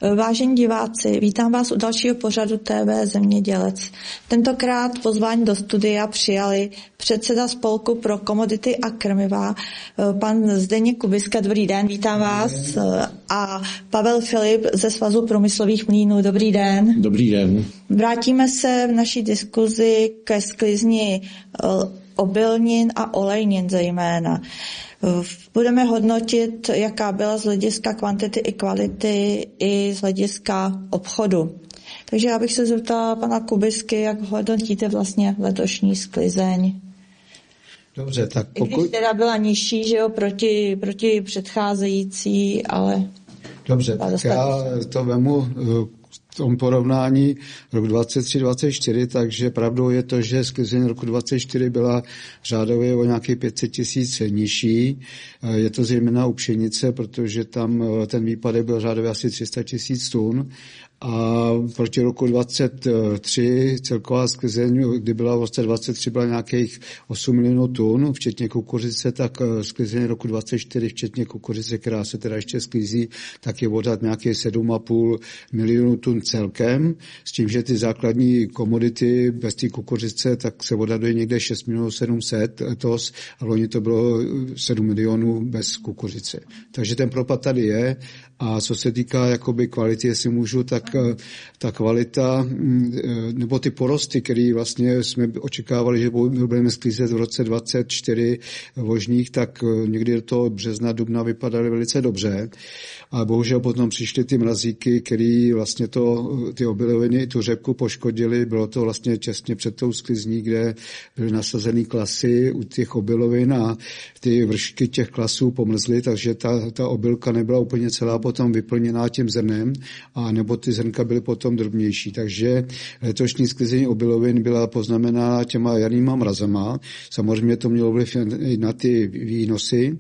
Vážení diváci, vítám vás u dalšího pořadu TV Zemědělec. Tentokrát pozvání do studia přijali předseda Spolku pro komodity a krmiva, pan Zdeněk Kubiska. Dobrý den, vítám vás. A Pavel Filip ze Svazu průmyslových mlýnů. Dobrý den. Dobrý den. Vrátíme se v naší diskuzi ke sklizni obilnin a olejnin zejména. Budeme hodnotit, jaká byla z hlediska kvantity i kvality i z hlediska obchodu. Takže já bych se zeptala pana Kubisky, jak hodnotíte vlastně letošní sklizeň. Dobře, tak pokud... I když teda byla nižší, že jo, proti předcházející, ale... Dobře, tak já to vemu v tom porovnání rok 23-24, takže pravdou je to, že sklizeň roku 24 byla řádově o nějakých 500 000 nižší. Je to zejména u pšenice, protože tam ten výpadek byl řádově asi 300 000 tun. A proti roku 23 celková sklizeň, kdy byla v roce 23 byla nějakých 8 milionů tun, včetně kukuřice, tak sklizeň roku 24, včetně kukuřice, která se teda ještě sklízí, tak je odhad nějakých 7,5 milionů tun celkem, s tím, že ty základní komodity bez té kukuřice, tak se odhaduje někde 6 milionů 700 letos, a loni to bylo 7 milionů bez kukuřice. Takže ten propad tady je. A co se týká jakoby kvality, jestli můžu, tak ta kvalita, nebo ty porosty, které vlastně jsme očekávali, že budeme sklízet v roce 24 vožních, tak někdy do toho března, dubna vypadaly velice dobře. A bohužel potom přišly ty mrazíky, které vlastně ty obiloviny, tu řepku poškodily. Bylo to vlastně těsně před tou sklizní, kde byly nasazeny klasy u těch obilovin a ty vršky těch klasů pomrzly, takže ta obilka nebyla úplně celá potom vyplněná tím zrnem, a nebo ty zrnka byly potom drobnější. Takže letošní sklizení obilovin byla poznamenána těma jarníma mrazama. Samozřejmě to mělo vliv na ty výnosy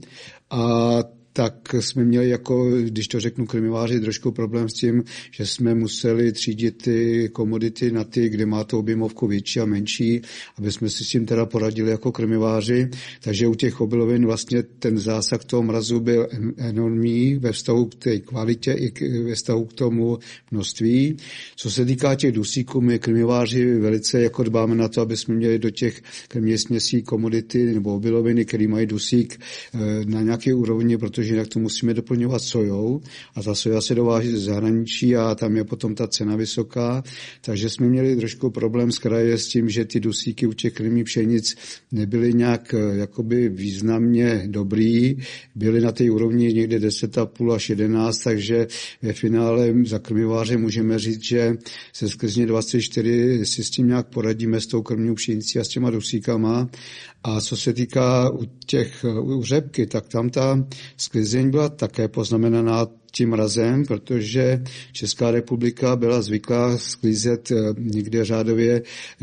a tak jsme měli, jako, když to řeknu krmiváři, trošku problém s tím, že jsme museli třídit ty komodity na ty, kde má to objemovku větší a menší, aby jsme si s tím teda poradili jako krmiváři. Takže u těch obilovin vlastně ten zásah toho mrazu byl enormní ve vztahu k té kvalitě i ve vztahu k tomu množství. Co se týká těch dusíků, my krmiváři velice jako dbáme na to, aby jsme měli do těch krmných směsí komodity nebo obiloviny, které mají dusík na nějaké úrovni, protože jinak to musíme doplňovat sojou a ta soja se dováží ze zahraničí a tam je potom ta cena vysoká, takže jsme měli trošku problém z kraje s tím, že ty dusíky u těch krmných pšenic nebyly nějak jakoby významně dobrý, byly na té úrovni někde 10,5 až 11, takže ve finále za krmiváře můžeme říct, že se sklizně 24 si s tím nějak poradíme s tou krmnou pšenicí a s těma dusíkama. A co se týká u řepky, tak tam ta sklizeň byla také poznamenaná tím mrazem, protože Česká republika byla zvyklá sklízet někde řádově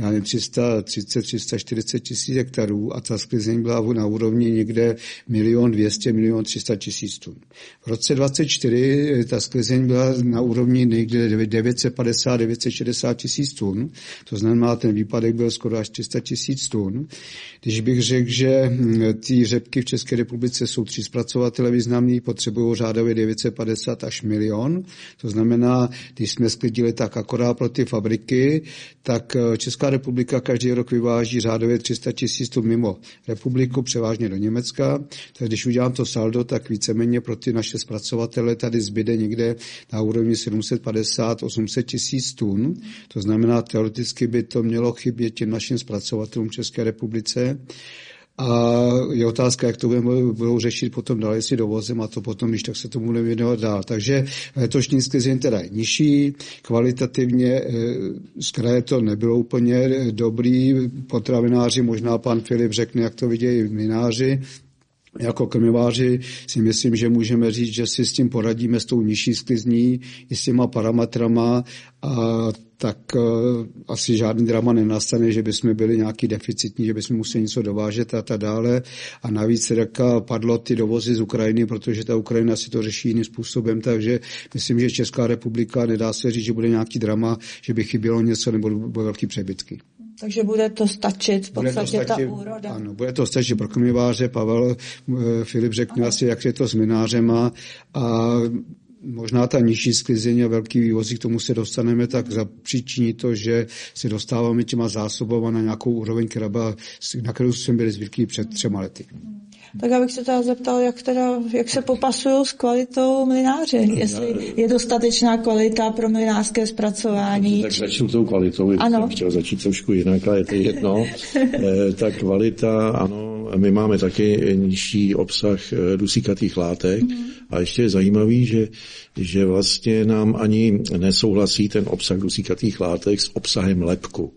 330-340 000 hektarů a ta sklizeň byla na úrovni někde 1 200 000 300 000 tun. V roce 24 ta sklizeň byla na úrovni někde 950-960 000 tun, to znamená, ten výpadek byl skoro až 300 000 tun. Když bych řekl, že ty řepky v České republice jsou 3 zpracovatele významný, potřebují řádově 950 až 1 000 000. To znamená, když jsme sklidili tak akorát pro ty fabriky, tak Česká republika každý rok vyváží řádově 300 000 tun mimo republiku, převážně do Německa. Tak když udělám to saldo, tak víceméně pro ty naše zpracovatele tady zbyde někde na úrovni 750-800 000 tun. To znamená, teoreticky by to mělo chybět těm našim zpracovatelům České republice. A je otázka, jak to budou řešit potom dál, jestli dovozem, a to potom, když tak se tomu budeme věnovat dál. Takže letošní sklizeň teda je nižší, kvalitativně z kraje to nebylo úplně dobrý, potravináři, možná pan Filip řekne, jak to vidějí mlynáři. Jako krmiváři si myslím, že můžeme říct, že si s tím poradíme s tou nižší sklizní i s těma parametrama, a tak asi žádný drama nenastane, že bychom byli nějaký deficitní, že bychom museli něco dovážet a tak dále. A navíc teda padlo ty dovozy z Ukrajiny, protože ta Ukrajina si to řeší jiným způsobem, takže myslím, že Česká republika, nedá se říct, že bude nějaký drama, že by chybělo něco nebo bude velký přebytky. Takže bude to stačit v podstatě ta úroda. Ano, bude to stačit pro krmiváře. Pavel Filip řekne asi, jak je to s mlynářema, a možná ta nižší sklizeň a velký vývozy, k tomu se dostaneme, tak zapříčiní to, že se dostáváme těma zásobama na nějakou úroveň, na kterou jsme byli zvyklí před 3 lety. Tak abych se teda zeptal, jak se popasují s kvalitou mlynáře, jestli je dostatečná kvalita pro mlynářské zpracování. Tak začnu tou kvalitou, jsem chtěl začít trošku jinak, ale je to jedno. Ta kvalita, ano, my máme taky nižší obsah dusíkatých látek a ještě je zajímavý, že vlastně nám ani nesouhlasí ten obsah dusíkatých látek s obsahem lepku.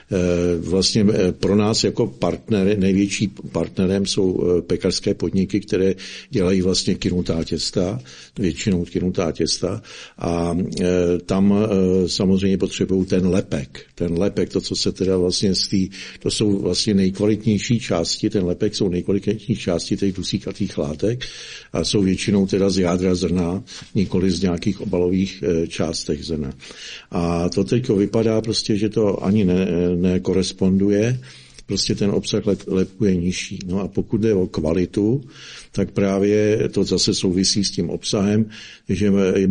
Vlastně pro nás jako partner, největší partnerem jsou pekařské podniky, které dělají vlastně kynutá těsta, většinou kynutá těsta a tam samozřejmě potřebují ten lepek. Ten lepek, to, co se teda vlastně to jsou vlastně nejkvalitnější části, ten lepek jsou nejkvalitnější části těch dusíkatých látek a jsou většinou teda z jádra zrna, nikoli z nějakých obalových částech zrna. A to teď vypadá prostě, že to ani nekoresponduje, prostě ten obsah lepku je nižší. No a pokud jde o kvalitu, tak právě to zase souvisí s tím obsahem, že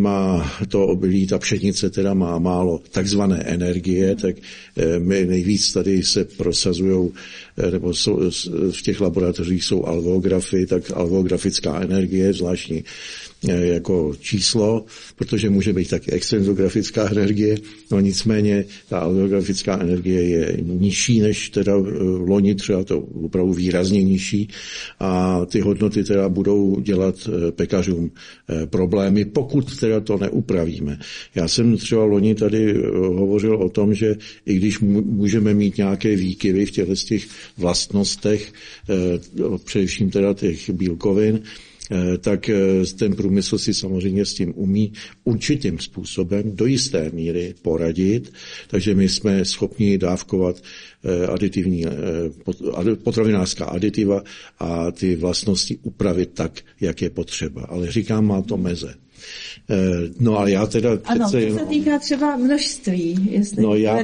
má to obilí, ta pšenice teda má málo takzvané energie, tak my nejvíc tady se prosazujou, nebo v těch laboratořích jsou alveografy, tak alveografická energie, zvláštní jako číslo, protože může být taky extenzografická energie, no nicméně ta alveografická energie je nižší než teda loni, třeba to opravdu výrazně nižší a ty hodnoty teda budou dělat pekařům problémy, pokud teda to neupravíme. Já jsem třeba loni tady hovořil o tom, že i když můžeme mít nějaké výkyvy v těch vlastnostech, především teda těch bílkovin, tak ten průmysl si samozřejmě s tím umí určitým způsobem do jisté míry poradit, takže my jsme schopni dávkovat potravinářská aditiva a ty vlastnosti upravit tak, jak je potřeba. Ale říkám, má to meze. No ale já teda... Ano, to se týká třeba množství. No já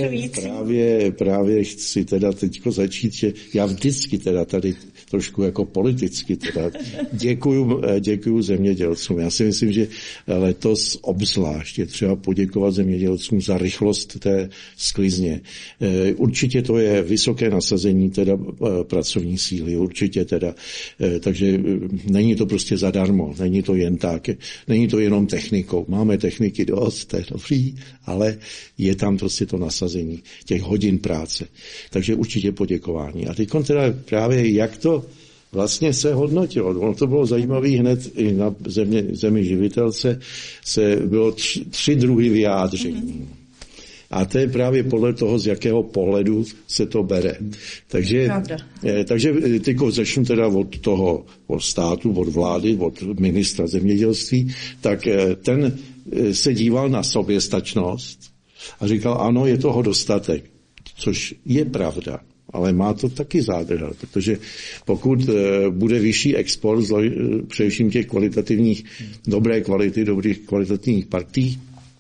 právě chci teda teďko začít, že já vždycky teda tady trošku jako politicky teda děkuju zemědělcům. Já si myslím, že letos obzvlášť je třeba poděkovat zemědělcům za rychlost té sklizně. Určitě to je vysoké nasazení teda pracovní síly, určitě teda. Takže není to prostě zadarmo, není to jen tak, není to jenom technikou. Máme techniky dost, to je dobrý, ale je tam prostě to nasazení těch hodin práce. Takže určitě poděkování. A teď teda právě jak to vlastně se hodnotilo. Ono to bylo zajímavé hned i na zemi živitelce bylo 3 druhy vyjádření. A to je právě podle toho, z jakého pohledu se to bere. Takže teďko začnu teda od státu, od vlády, od ministra zemědělství, tak ten se díval na soběstačnost a říkal, ano, je toho dostatek, což je pravda. Ale má to taky zádrhel, protože pokud bude vyšší export, především těch kvalitativních, dobré kvality, dobrých kvalitativních partí,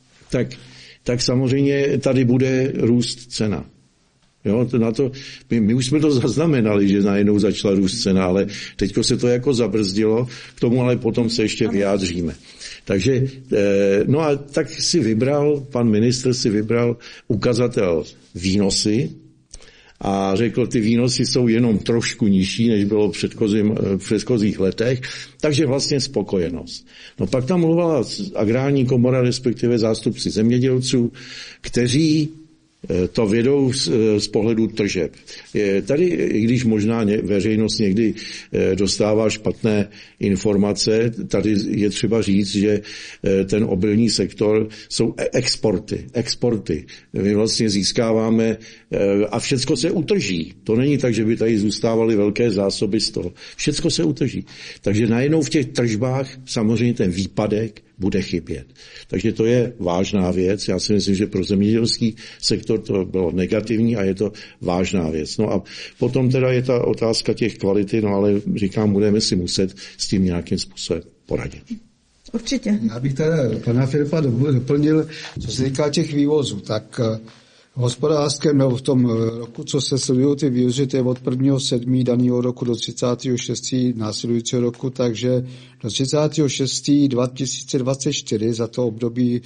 tak samozřejmě tady bude růst cena. Jo, my už jsme to zaznamenali, že najednou začala růst cena, ale teďko se to jako zabrzdilo, k tomu ale potom se ještě vyjádříme. Takže, no a tak pan ministr si vybral ukazatel výnosy, a řekl, ty výnosy jsou jenom trošku nižší, než bylo v předchozích letech, takže vlastně spokojenost. No pak tam mluvila agrární komora, respektive zástupci zemědělců, kteří to vědou z pohledu tržeb. Tady, i když možná veřejnost někdy dostává špatné informace, tady je třeba říct, že ten obilný sektor jsou exporty. My vlastně získáváme a všecko se utrží. To není tak, že by tady zůstávaly velké zásoby z toho. Všecko se utrží. Takže najednou v těch tržbách samozřejmě ten výpadek bude chybět. Takže to je vážná věc. Já si myslím, že pro zemědělský sektor to bylo negativní a je to vážná věc. No a potom teda je ta otázka těch kvality, no ale říkám, budeme si muset s tím nějakým způsobem poradit. Určitě. Já bych teda pana Filipa doplnil, co se týká těch vývozů, tak V hospodářském nebo v tom roku, co se sledují ty vývozy, to je od 1.7. daného roku do 36. následujícího roku, takže do 36. 2024 za to období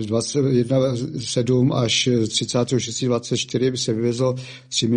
21.7. až 36. 24 by se vyvezlo 3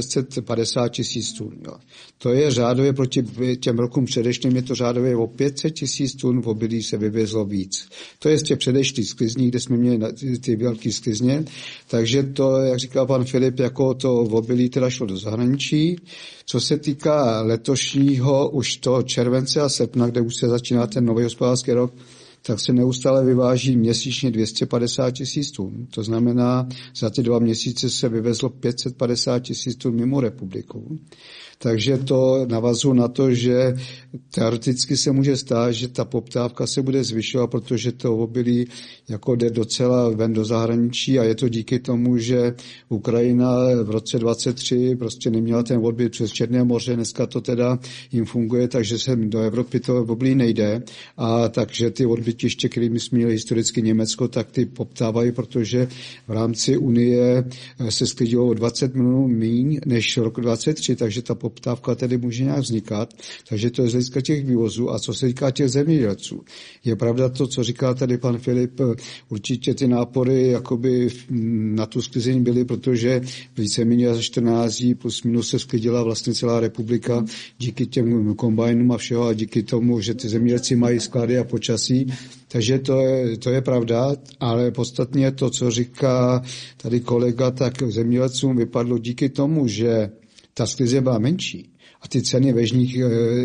650 000 tun. Jo. To je řádově proti těm rokům předešlým, je to řádově o 500 000 tun, v obilí se vyvezlo víc. To je z těch předešlých sklizní, kde jsme měli ty velké sklizně, takže to, jak říkal pan Filip, jako to obilí teda šlo do zahraničí. Co se týká letošního už toho července a srpna, kde už se začíná ten nový hospodářský rok, tak se neustále vyváží měsíčně 250 000 tun. To znamená, za ty 2 měsíce se vyvezlo 550 000 tun mimo republiku. Takže to navazuje na to, že teoreticky se může stát, že ta poptávka se bude zvyšovat, protože to obilí jako jde docela ven do zahraničí a je to díky tomu, že Ukrajina v roce 2023 prostě neměla ten odbyt přes Černé moře, dneska to teda jim funguje, takže se do Evropy to obilí nejde a takže ty odbytiště, kterými jsme měli historicky Německo, tak ty poptávají, protože v rámci Unie se sklidilo o 20 milionů míň než roku 2023, takže ta poptávka tedy může nějak vznikat, takže to je z hlediska těch vývozů. A co se týká těch zemědělců, je pravda to, co říká tady pan Filip, určitě ty nápory jakoby na tu sklizení byly, protože víceméně za 14 dní plus minus se sklidila vlastně celá republika díky těm kombajnům a všeho a díky tomu, že ty zemědělci mají sklady a počasí. Takže to je pravda, ale podstatně to, co říká tady kolega, tak zemědělcům vypadlo díky tomu, že ta sklizeň byla menší a ty ceny ve žních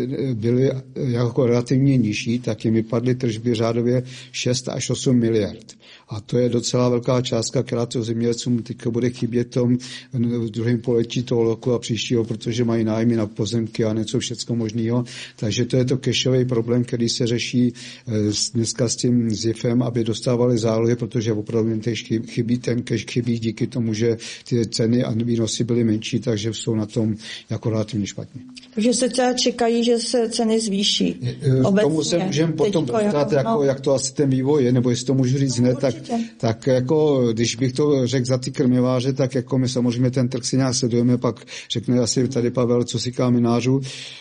byly jako relativně nižší, tak jim vypadly tržby řádově 6 až 8 miliard. A to je docela velká částka, která to zemědělcům teďka bude chybět v druhém poletí toho roku a příštího, protože mají nájmy na pozemky a něco všecko možného. Takže to je to cashový problém, který se řeší dneska s tím ZIFem, aby dostávali zálohy, protože opravdu chybí ten cash chybí díky tomu, že ty ceny a výnosy byly menší, takže jsou na tom jako relativně špatně. Takže se třeba čekají, že se ceny zvýší. K tomu se můžeme potom dostat, jak to asi ten vývoj je, nebo jestli to můžu říct hned, tak jako, když bych to řekl za ty krmiváře, tak jako my samozřejmě ten trh si nějak sledujeme, pak řekne asi tady Pavel, co si káminářů.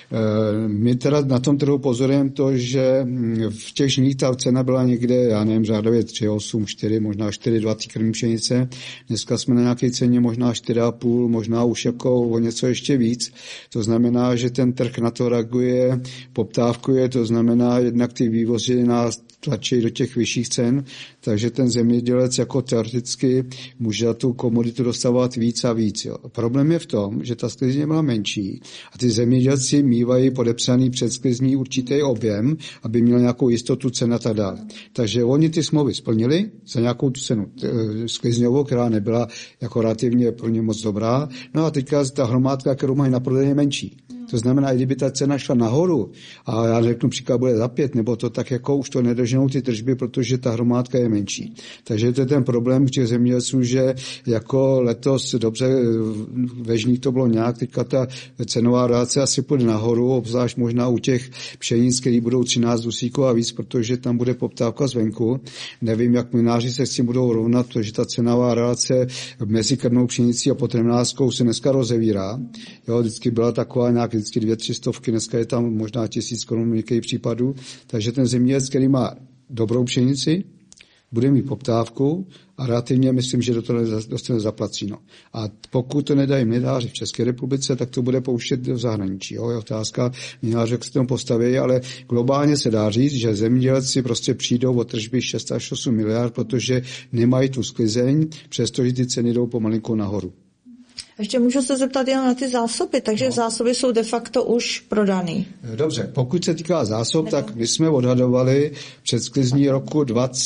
My teda na tom trhu pozorujeme to, že v těch žních ta cena byla někde, já nevím, řádově 3,8, 4, možná 4,2 ty krmí pšenice. Dneska jsme na nějaké ceně možná 4,5, možná už jako o něco ještě víc. To znamená, že ten trh na to reaguje, poptávkuje, to znamená jednak ty vývozy nás tlačí do těch vyšších cen, takže ten zemědělec jako teoreticky může tu komoditu dostávat víc a víc. Jo. Problém je v tom, že ta sklizně byla menší a ty zemědělci mívají podepsaný před sklizní určitý objem, aby měl nějakou jistotu cen a tak dále. Takže oni ty smlouvy splnili za nějakou tu cenu sklizňovou, která nebyla jako relativně pro ně moc dobrá. No a teďka ta hromádka, kterou mají na prodej, je menší. To znamená, i kdyby ta cena šla nahoru a já řeknu příklad bude za 5, nebo to tak jako už to nedoženou ty tržby, protože ta hromádka je menší. Takže to je ten problém těch zemědělců, že jako letos dobře ve žních to bylo nějak, teďka ta cenová reakce asi půjde nahoru, obzvlášť možná u těch pšenic, které budou 13 dusíků a víc, protože tam bude poptávka zvenku. Nevím, jak mlynáři se s tím budou rovnat, protože ta cenová reakce mezi krmnou pšenicí a potravinářskou se dneska rozevírá. Jo, vždycky byla taková nějak vždycky 200-300, dneska je tam možná 1000 korun v některých případů, takže ten zemědělec, který má dobrou pšenici, bude mít poptávku a relativně myslím, že do toho dostane zaplacíno. A pokud to nedají mlynáři v České republice, tak to bude pouštět do zahraničí. Jo? Je otázka, mlynáři jak se tomu postaví, ale globálně se dá říct, že zemědělci prostě přijdou o tržby 6 až 8 miliard, protože nemají tu sklizeň, přestože ty ceny jdou pomalinko nahoru. Ještě můžu se zeptat jen na ty zásoby, takže zásoby jsou de facto už prodaný. Dobře, pokud se týká zásob, tak my jsme odhadovali před sklizní roku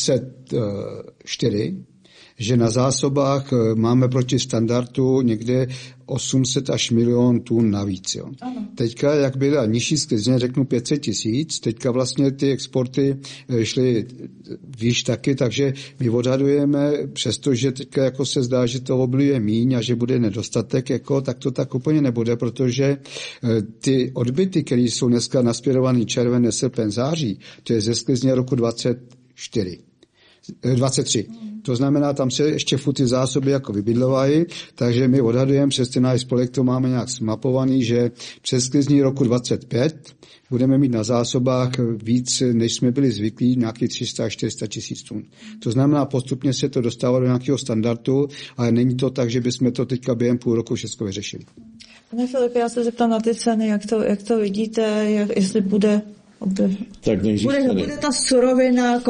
2024, že na zásobách máme proti standardu někde 800 až milion tun navíc. Jo. Teďka, jak byla nižší sklizně, řeknu 500 000, teďka vlastně ty exporty šly výš taky, takže my odhadujeme, přestože teďka jako se zdá, že to obilí je míň a že bude nedostatek, jako, tak to tak úplně nebude, protože ty odbyty, které jsou dneska nasměrovaný červené, srpen, září, to je ze sklizně roku 23. To znamená, tam se ještě furt ty zásoby jako vybydlovají, takže my odhadujeme, přes ten náš spolek to máme nějak smapovaný, že přes sklizní roku 25 budeme mít na zásobách víc, než jsme byli zvyklí, nějaký 300-400 tisíc tun. To znamená, postupně se to dostává do nějakého standardu, ale není to tak, že bychom to teďka během půl roku všechno vyřešili. Pane Filipe, já se zeptám na ty ceny, jak to vidíte, jestli bude ta surovina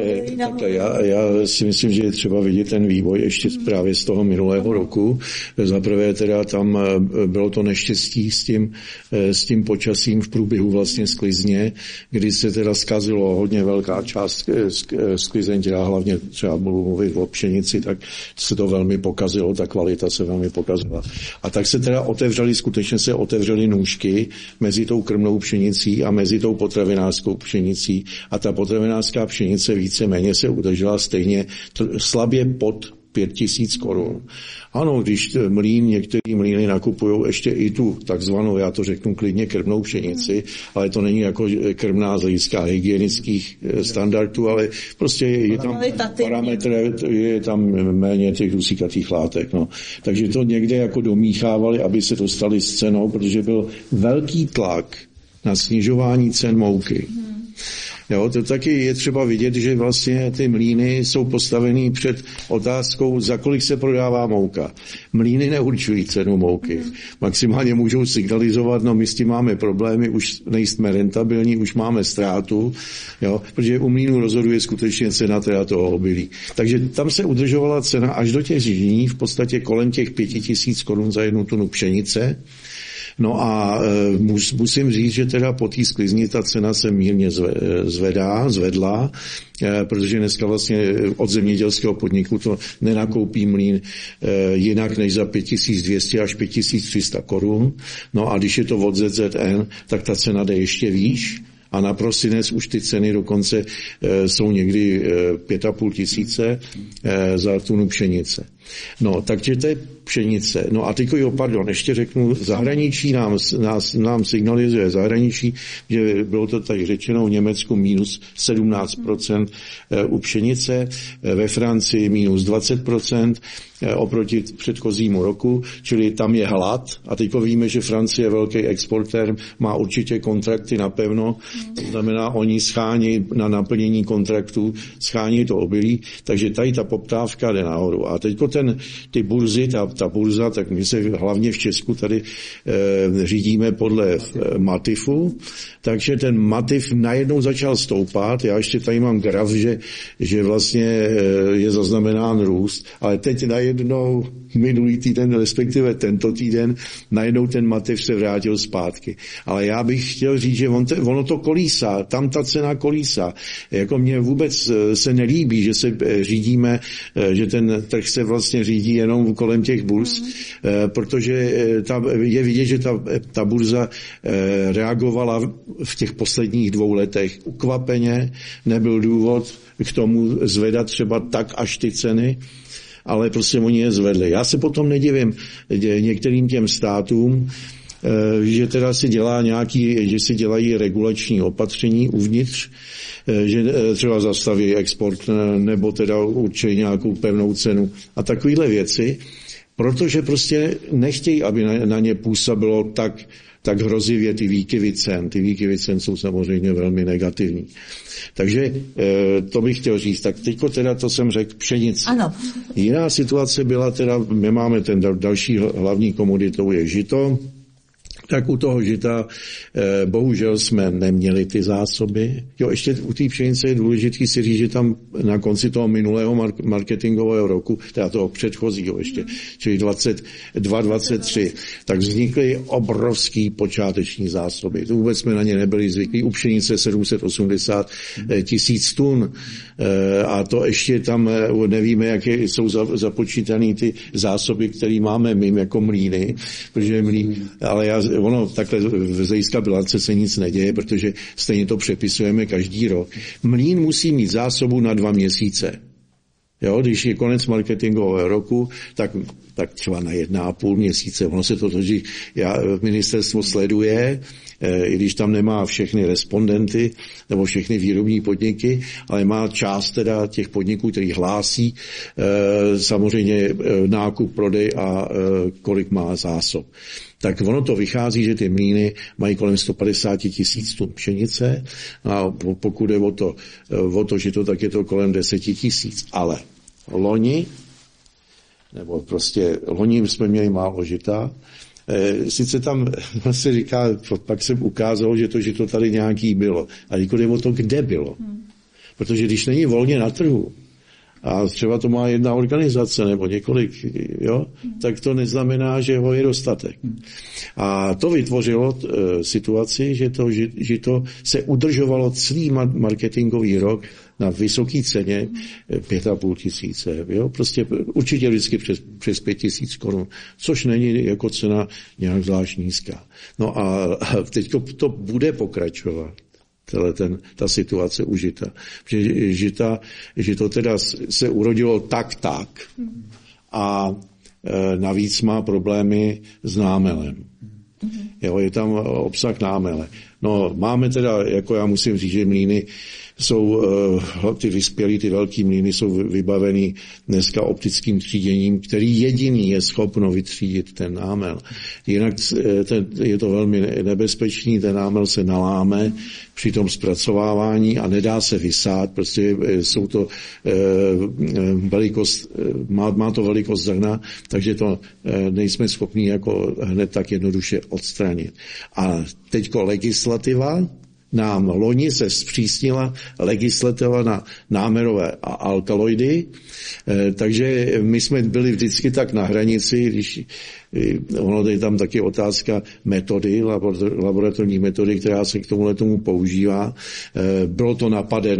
já si myslím, že je třeba vidět ten vývoj ještě právě z toho minulého roku. Zaprvé teda tam bylo to neštěstí s tím počasím v průběhu vlastně sklizně, kdy se teda zkazilo hodně velká část sklizeň, já hlavně třeba budu mluvit o pšenici, tak se to velmi pokazilo, ta kvalita se velmi pokazila. A tak se teda skutečně se otevřely nůžky mezi tou krmnou pšenicí a mezi tou potravinářskou pšenicí a ta potravinářská pšenice víceméně se udržela stejně slabě pod 5 000 korun. Ano, když některý mlýny nakupují ještě i tu takzvanou, já to řeknu klidně, krmnou pšenici, ale to není jako krmná z hlediska hygienických standardů, ale prostě je tam parametr, je tam méně těch dusíkatých látek. No. Takže to někde jako domíchávali, aby se dostali s cenou, protože byl velký tlak na snižování cen mouky. Jo, to taky je třeba vidět, že vlastně ty mlýny jsou postavený před otázkou, za kolik se prodává mouka. Mlýny neurčují cenu mouky. Maximálně můžou signalizovat, no my s tím máme problémy, už nejsme rentabilní, už máme ztrátu, jo, protože u mlýnů rozhoduje skutečně cena teda toho obilí. Takže tam se udržovala cena až do těch dní, v podstatě kolem těch 5 000 korun za 1 tunu pšenice. No a musím říct, že teda po té sklizni ta cena se mírně zvedla, protože dneska vlastně od zemědělského podniku to nenakoupí mlýn jinak než za 5200 až 5300 korun. No a když je to od ZZN, tak ta cena jde ještě výš. A na prosinec už ty ceny dokonce jsou někdy 5 500 za tunu pšenice. No, takže to je pšenice. No a teď ještě řeknu, zahraničí nám signalizuje zahraničí, že bylo to tady řečeno, v Německu minus 17% u pšenice, ve Francii minus 20% oproti předchozímu roku, čili tam je hlad a teď víme, že Francie je velký exportér, má určitě kontrakty napevno, to znamená, oni schání na naplnění kontraktů, schání to obilí, takže tady ta poptávka jde nahoru. A teď ty burzy, ta burza, tak my se hlavně v Česku tady řídíme podle Matifu, takže ten Matif najednou začal stoupat, já ještě tady mám graf, že vlastně je zaznamenán růst, ale teď najednou minulý týden, respektive tento týden, najednou ten Matif se vrátil zpátky. Ale já bych chtěl říct, že ono to kolísá, tam ta cena kolísá. Jako mně vůbec se nelíbí, že se řídíme, že ten trh se vlastně řídí jenom kolem těch burz, protože je vidět, že ta burza reagovala v těch posledních 2 letech ukvapeně, nebyl důvod k tomu zvedat třeba tak až ty ceny, ale prostě oni je zvedli. Já se potom nedivím některým těm státům, že teda že si dělají regulační opatření uvnitř, že třeba zastaví export nebo teda určí nějakou pevnou cenu a takovéhle věci, protože prostě nechtějí, aby na ně působilo tak hrozivě ty výkyvy cen. Ty výkyvy cen jsou samozřejmě velmi negativní. Takže to bych chtěl říct. Tak teďko teda to jsem řekl pšenici. Ano. Jiná situace byla teda, my máme ten další hlavní komoditou je žito, tak u toho žita bohužel jsme neměli ty zásoby. Jo, ještě u té pšenice je důležitý si říct, že tam na konci toho minulého marketingového roku, teda toho předchozího ještě, čili 22-23, tak vznikly obrovský počáteční zásoby. To vůbec jsme na ně nebyli zvyklí. U pšenice 780 000 tun. A to ještě tam nevíme, jaké jsou započítané ty zásoby, které máme my jako mlýny, protože ale ono takhle z hlediska bilance se nic neděje, protože stejně to přepisujeme každý rok. Mlýn musí mít zásobu na 2 měsíce. Jo, když je konec marketingového roku, tak třeba na 1,5 měsíce. Ono se to totiž, ministerstvo sleduje, i když tam nemá všechny respondenty nebo všechny výrobní podniky, ale má část teda těch podniků, který hlásí samozřejmě nákup, prodej a kolik má zásob. Tak ono to vychází, že ty mlýny mají kolem 150 000 tun pšenice a pokud je o to žito, tak je to kolem 10 000. Ale loni jsme měli málo žita. Sice tam se říká, pak se ukázalo, že to žito tady nějaký bylo. A jako jde o to, kde bylo. Protože když není volně na trhu, a třeba to má jedna organizace nebo několik, jo, tak to neznamená, že ho je dostatek. A to vytvořilo situaci, že to žito se udržovalo celý marketingový rok na vysoké ceně 5 500, jo, prostě určitě vždycky přes 5 000 korun, což není jako cena nějak zvlášť nízká. No a teď to bude pokračovat. Ta situace u žita. Protože žito teda se urodilo tak a navíc má problémy s námelem. Jo, je tam obsah námele. No, máme teda, jako já musím říct, že mlýny jsou, ty vyspělý, ty velký mlýny jsou vybaveny dneska optickým tříděním, který jediný je schopno vytřídit ten námel. Jinak je to velmi nebezpečný, ten námel se naláme při tom zpracovávání a nedá se vysát, prostě jsou to má to velikost zrna, takže to nejsme schopni jako hned tak jednoduše odstranit. A teďko legislativa, nám loni se zpřísnila legislativa na námerové a alkaloidy, takže my jsme byli vždycky tak na hranici, když ono je tam taky otázka metody, laboratorní metody, která se k tomu používá. Bylo to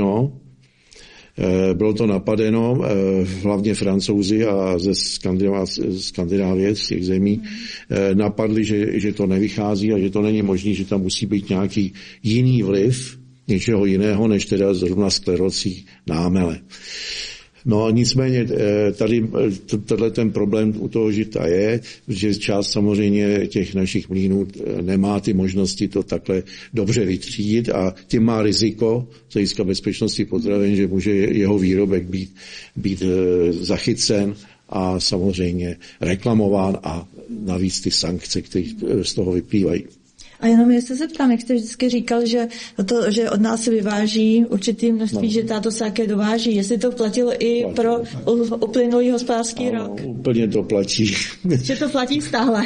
napadeno, hlavně Francouzi a ze Skandinávie, z těch zemí, napadli, že to nevychází a že to není možné, že tam musí být nějaký jiný vliv, něčeho jiného, než teda zrovna sklerocí námele. No nicméně tady ten problém u toho žita je, že část samozřejmě těch našich mlýnů nemá ty možnosti to takhle dobře vytřídit a tím má riziko z hlediska bezpečnosti potravin, že může jeho výrobek být zachycen a samozřejmě reklamován a navíc ty sankce, které z toho vyplývají. A jenom jestli se ptám, jak jste vždycky říkal, že od nás se vyváží určitý množství žita, to se také dováží. Jestli to platilo i pro uplynulý hospodářský rok? Úplně to platí. Že to platí stále?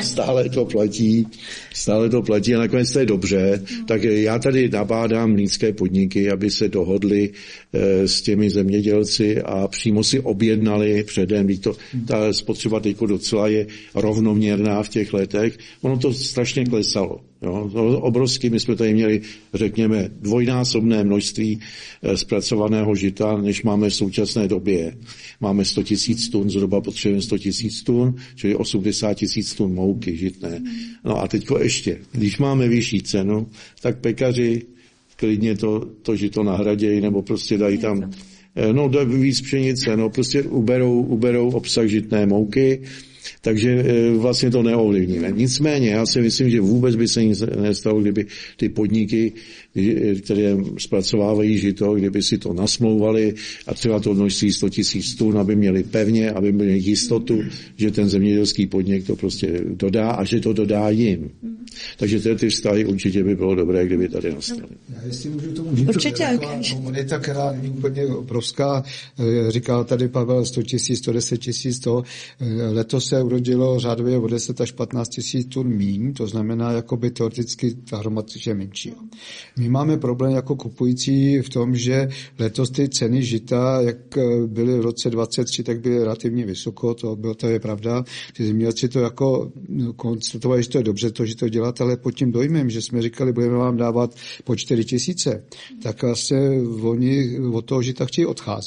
Stále to platí a nakonec to je dobře. Tak já tady nabádám mlýnské podniky, aby se dohodli s těmi zemědělci a přímo si objednali předem. Ta spotřeba teďko docela je rovnoměrná v těch letech. Ono to strašně klesalo. Jo, obrovský, my jsme tady měli, řekněme, dvojnásobné množství zpracovaného žita, než máme v současné době. Máme 100 000 tun, zhruba potřebujeme 100 000 tun, čili 80 000 tun mouky žitné. No a teďko ještě, když máme vyšší cenu, tak pekaři klidně to žito nahradějí, nebo prostě dají tam, víc pšenice, prostě uberou obsah žitné mouky, takže vlastně to neovlivníme. Nicméně já si myslím, že vůbec by se nic nestalo, kdyby ty podniky, které zpracovávají žito, kdyby si to nasmlouvali a třeba to množství 100 000 tun, aby měli pevně, aby měli jistotu, že ten zemědělský podnik to prostě dodá a že to dodá jim. Takže ty vztahy určitě by bylo dobré, kdyby tady nastaly. Já jestli můžu tomu říct, určitě, komunita, která není úplně obrovská, říkal tady Pavel 100 000, 110 000, letos se urodilo řádově o 10 až 15 000 tun míň, to znamená, jakoby teoreticky ta hromada je menší. My máme problém jako kupující v tom, že letos ty ceny žita, jak byly v roce 23, tak byly relativně vysoko, to je pravda. Ty zemědělci to jako konstatovali, že to je dobře, to, že to dělat, ale pod tím dojmem, že jsme říkali, budeme vám dávat po 4 000, tak vlastně oni od toho žita chtějí odcházet.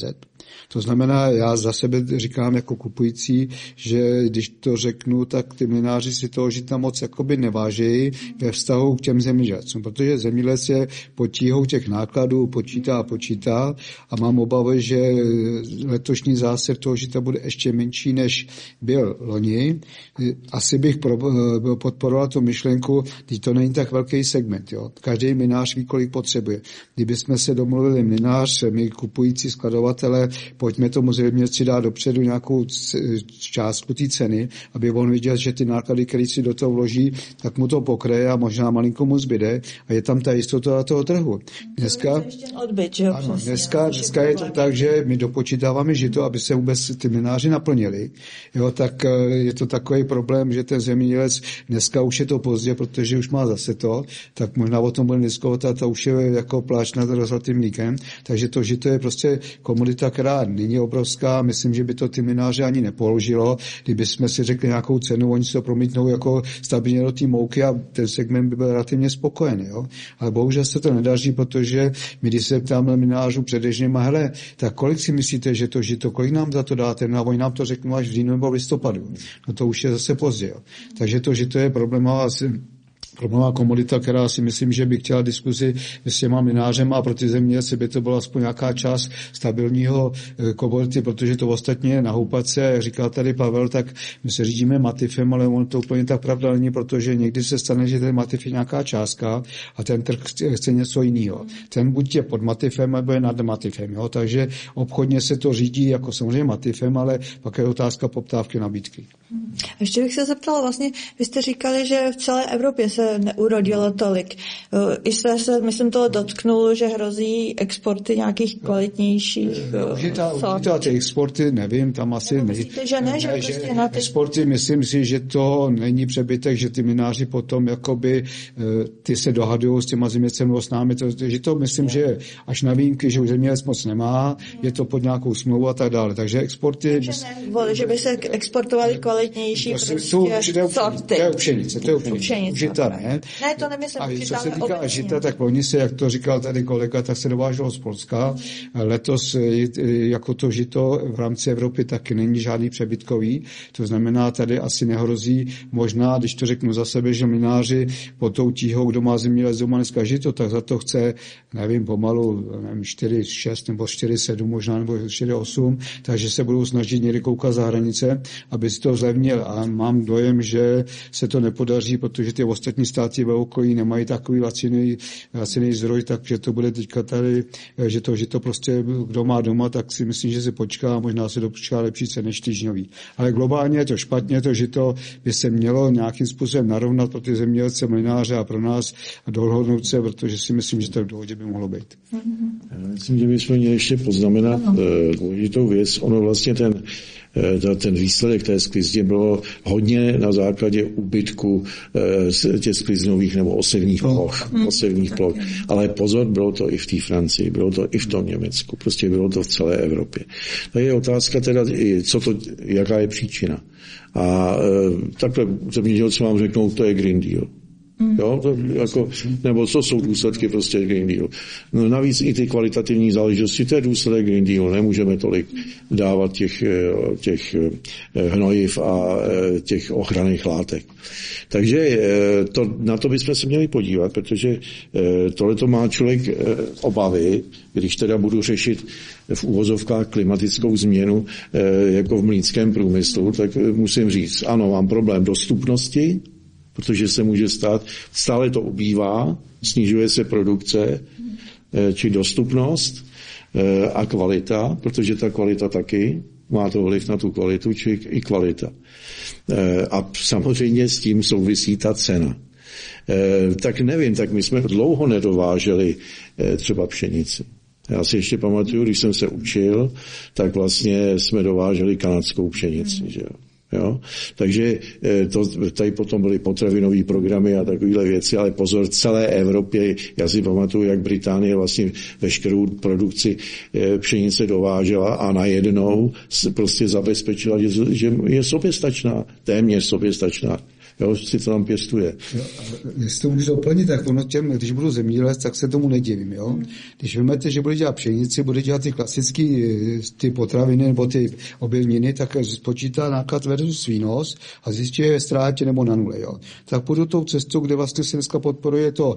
To znamená, já za sebe říkám jako kupující, že když to řeknu, tak ty mlynáři si toho žita moc jakoby nevážejí ve vztahu k těm zemědělcům, protože zemědělec je pod tíhou těch nákladů, počítá a mám obavy, že letošní zásev toho žita bude ještě menší, než byl loni. Asi bych podporoval tu myšlenku, když to není tak velký segment. Jo. Každý mlynář ví, kolik potřebuje. Kdyby jsme se domluvili mlynář, my kupující skladovatele, pojďme tomu zemědělci dát dopředu nějakou částku té ceny, aby on viděl, že ty náklady, které si do toho vloží, tak mu to pokryje a možná malinko mu zbyde a je tam ta jistota toho trhu. Dneska je to tak, že my dopočítáváme žito, aby se vůbec ty mlynáři naplnili. Jo, tak je to takový problém, že ten zemědělec dneska už je to pozdě, protože už má zase to, tak možná o tom bude diskutovat a to už je jako pláč nad rozlatým mlíkem. Takže to žito je prostě komodita, která není obrovská. Myslím, že by to ty mlynáři ani nepoložilo. Kdyby jsme si řekli nějakou cenu, oni se to promítnou jako stabilně do té mouky a ten segment by byl relativně spokojený. Jo? Ale bohužel se to nedaří, protože my, když se ptáme mlynářů předběžně, hele, tak kolik si myslíte, že to žito, kolik nám za to dáte? No a oni nám to řeknou až v říjnu nebo v listopadu. No to už je zase pozdě. Jo? Takže to žito je problémová komodita, která si myslím, že by chtěla diskuzi s těma mlynářem a pro ty zemědělce by to byla aspoň nějaká část stabilního komodity, protože to ostatně je na houpace. Jak říkal tady Pavel, tak my se řídíme matifem, ale on to úplně tak pravda není, protože někdy se stane, že ten matif je nějaká částka a ten trh chce něco jiného. Ten buď je pod matifem, nebo je nad matifem. Jo? Takže obchodně se to řídí jako samozřejmě matifem, ale pak je otázka poptávky, nabídky. Ještě bych se zeptala, vlastně vy jste říkali, že v celé Evropě se neurodilo tolik. I jste se, myslím, toho dotknul, že hrozí exporty nějakých kvalitnějších Určitá ty exporty, nevím, tam asi myslíte, že ne, že prostě na ty exporty, myslím si, že to není přebytek, že ty mlynáři potom jakoby ty se dohadují s těma zemědělcem nebo s námi, že to myslím, že až na výjimky, že už zemědělec moc nemá, je to pod nějakou smlouvu a tak dále. Takže exporty... že by se exportovali kvalitnější sorty. To je pšenice. Žita ne. Ne, to nemyslím. A co se týká žita, tak loni se, jak to říkal tady kolega, tak se dováželo z Polska. Letos jako to žito v rámci Evropy taky není žádný přebytkový. To znamená, tady asi nehrozí možná, když to řeknu za sebe, že mlynáři pod tou tíhou, kdo má zemědělec doma dneska žito, tak za to chce, nevím, pomalu 4,6 nebo 4,7 možná, nebo 4,8, takže se budou snažit někdy koukat za hranice, aby si to zlevnil. A mám dojem, že se to nepodaří, protože ty ostatní státy ve okolí nemají takový laciný zdroj, takže to bude teďka tady, že to prostě kdo má doma, tak si myslím, že se počká a možná se dopočká lepší ceny než týždňový. Ale globálně je to špatně, to žito by se mělo nějakým způsobem narovnat pro ty zemědělce, mlynáře a pro nás a dohodnout se, protože si myslím, že to v dohodě by mohlo být. Já myslím, že bychom měli ještě poznamenat důležitou věc. Ono vlastně ten výsledek té sklizně bylo hodně na základě úbytku těch skliznových nebo osevních ploch. Ale pozor, bylo to i v té Francii, bylo to i v tom Německu, prostě bylo to v celé Evropě. Tak je otázka teda, jaká je příčina. A takhle zemědělci vám řeknou, to je Green Deal. Jo, to jako, nebo co jsou důsledky prostě Green Deal. No, navíc i ty kvalitativní záležitosti, to je důsledek Green Deal, nemůžeme tolik dávat těch hnojiv a těch ochranných látek. Takže na to bychom se měli podívat, protože tohleto má člověk obavy, když teda budu řešit v uvozovkách klimatickou změnu jako v mlýnském průmyslu, tak musím říct, ano, mám problém dostupnosti, protože se může stát, stále to ubývá, snižuje se produkce, či dostupnost a kvalita, protože ta kvalita taky má to vliv na tu kvalitu, či i kvalita. A samozřejmě s tím souvisí ta cena. Tak nevím, tak my jsme dlouho nedováželi třeba pšenici. Já si ještě pamatuju, když jsem se učil, tak vlastně jsme dováželi kanadskou pšenici, že jo. Jo? Takže tady potom byly potravinové programy a takovéhle věci, ale pozor, v celé Evropě, já si pamatuju, jak Británie vlastně veškerou produkci pšenice dovážela a najednou prostě zabezpečila, že je soběstačná, téměř soběstačná jo, si to tam pěstuje. Jo, jestli to můžu doplnit, tak ono když budu zemědělec, tak se tomu nedivím, jo. Když vemete, že bude dělat pšenici, bude dělat ty klasické ty potraviny nebo ty obilniny, tak spočítá náklad versus výnos a zjistí, že je ztrátě nebo na nule, jo. Tak půjdu tou cestou, kde vlastně se dneska podporuje to,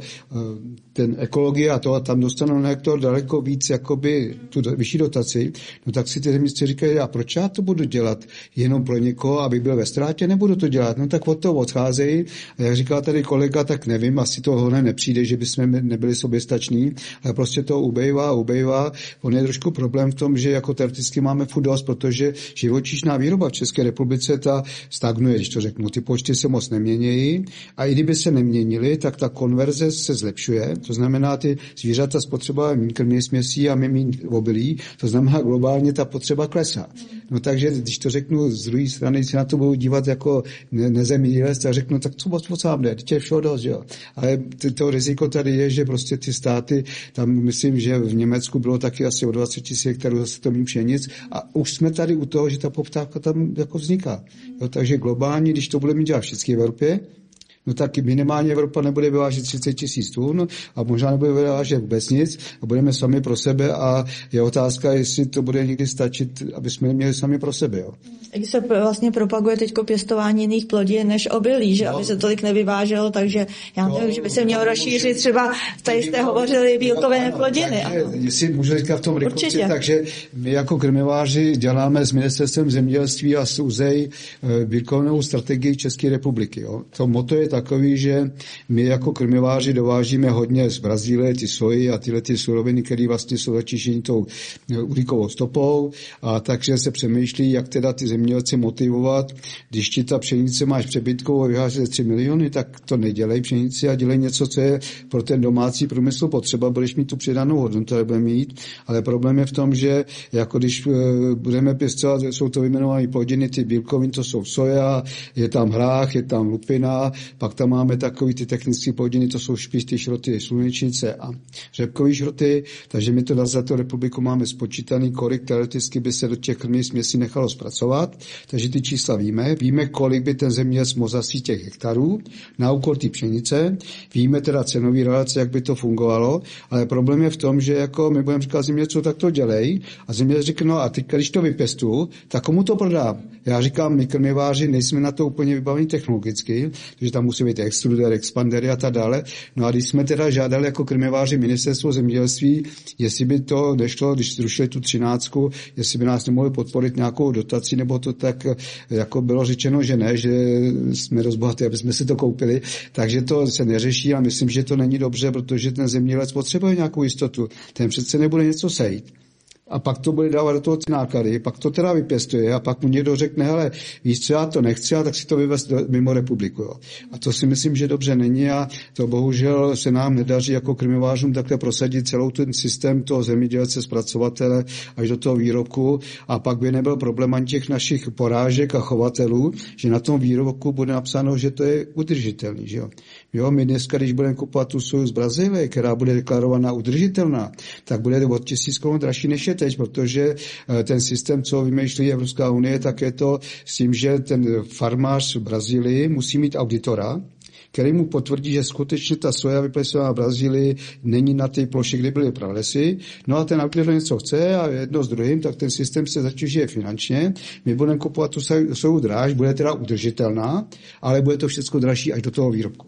ten ekologie a to, a tam dostanou na hektar daleko víc, jakoby tu vyšší dotaci, no tak si ty zemědělci říkají, a proč já to budu dělat jenom pro někoho, aby byl ve ztrátě, nebudu to dělat, no tak od toho odcházejí. A jak říká tady kolega, tak nevím, asi toho nepřijde, že bychom nebyli soběstační, ale prostě to ubejvá. On je trošku problém v tom, že jako teoreticky máme furt dost, protože živočišná výroba v České republice ta stagnuje, když to řeknu. Ty počty se moc neměnějí a i kdyby se neměnily, tak ta konverze se zlepšuje. To znamená, ty zvířata spotřebovávají méně krmných směsí a méně obilí. To znamená, globálně ta potřeba klesá. No takže, když to řeknu z druhé strany, si na to budu dívat jako nezemědělec, tak řeknu, tak co moc sám jde, teď je všeho dost, jo. Ale to riziko tady je, že prostě ty státy, tam myslím, že v Německu bylo taky asi o 20 000 hektarů zase to mít pšenic a už jsme tady u toho, že ta poptávka tam jako vzniká. Jo, takže globálně, když to budeme dělat všichni v Evropě, no tak minimálně Evropa nebude vyvážet 30 000 tun a možná nebude vyvážet vůbec nic a budeme sami pro sebe a je otázka, jestli to bude někdy stačit, aby jsme měli sami pro sebe. Jo. Jak se vlastně propaguje teďko pěstování jiných plodin než obilí, že aby se tolik nevyváželo, takže já nevím, že by se mělo rozšířit třeba, tady jste hovořili bílkové plodiny. Jestli můžu říkat v tom rychlosti, takže my jako krmiváři děláme s ministerstvem zemědělství a s UZEJ bílkovinovou strategii České republiky. Jo. To motto je takový, že my jako krmiváři dovážíme hodně z Brazílie ty soji a tyhle ty suroviny, které vlastně jsou začištěny tou uhlíkovou stopou, a takže se přemýšlí, jak teda ty zemědělci motivovat. Když ti ta pšenice máš přebytkovou a vyhážeš 3 miliony, tak to nedělej pšenici a dělej něco, co je pro ten domácí průmysl potřeba, budeš mít tu přidanou hodnotu, to bude mít, ale problém je v tom, že jako když budeme pěstovat, jsou to vyjmenované plodiny, ty bílkovin, to jsou soja, je tam hrách, je tam lupina, pak tam máme takový ty technické plodiny, to jsou špisty, šroty, slunečnice a řepkový šroty, takže my to za to republiku máme spočítaný, kolik teoreticky by se do těch krmných směsí nechalo zpracovat, takže ty čísla víme, kolik by ten zemědělec mohl zasít těch hektarů na úkor té pšenice, víme teda cenový relace, jak by to fungovalo, ale problém je v tom, že jako my budeme říkat zemědělcům, tak to dělej a zemědělec řekne, no a teď, když to vypěstuju, tak komu to prodám? Já říkám, my krmiváři nejsme na to úplně vybavení technologicky, takže tam musí být extruder, expandery a tak dále. No a když jsme teda žádali jako krmiváři ministerstvo zemědělství, jestli by to nešlo, když zrušili tu 13, jestli by nás nemohli podporit nějakou dotací, nebo to tak jako bylo řečeno, že ne, že jsme dost bohatí, aby jsme si to koupili, takže to se neřeší a myslím, že to není dobře, protože ten zemědělec potřebuje nějakou jistotu. Ten přece nebude něco sejít. A pak to bude dávat do toho náklady, pak to teda vypěstuje a pak mu někdo řekne, hele, víš co, já to nechci, a tak si to vyvez mimo republiku. Jo. A to si myslím, že dobře není a to bohužel se nám nedaří jako krmivářům takhle prosadit celou ten systém toho zemědělce, zpracovatele až do toho výrobku a pak by nebyl problém ani těch našich porážek a chovatelů, že na tom výrobku bude napsáno, že to je udržitelný. Že jo. Jo, my dneska, když budeme kupovat tu soju z Brazílie, která bude deklarovaná udržitelná, tak bude od 1000 korun dražší než je teď, protože ten systém, co vymýšlí Evropská unie, tak je to s tím, že ten farmář v Brazílii musí mít auditora, který mu potvrdí, že skutečně ta soja vypěstovaná v Brazílii není na té ploše, kde byly pralesy. No a ten auditor něco chce a jedno s druhým, tak ten systém se zatěžuje finančně. My budeme kupovat tu soju dráž, bude teda udržitelná, ale bude to všechno dražší až do toho výrobku.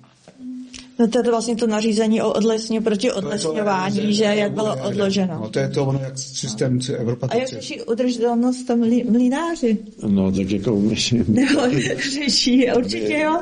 No to je to vlastně to nařízení o proti odlesňování, že jak bylo odloženo. No to je to ono, jak systém Evropa. A jak řeší udržitelnost tam mlynáři? No tak jako myslím. Nebo řeší, určitě jo?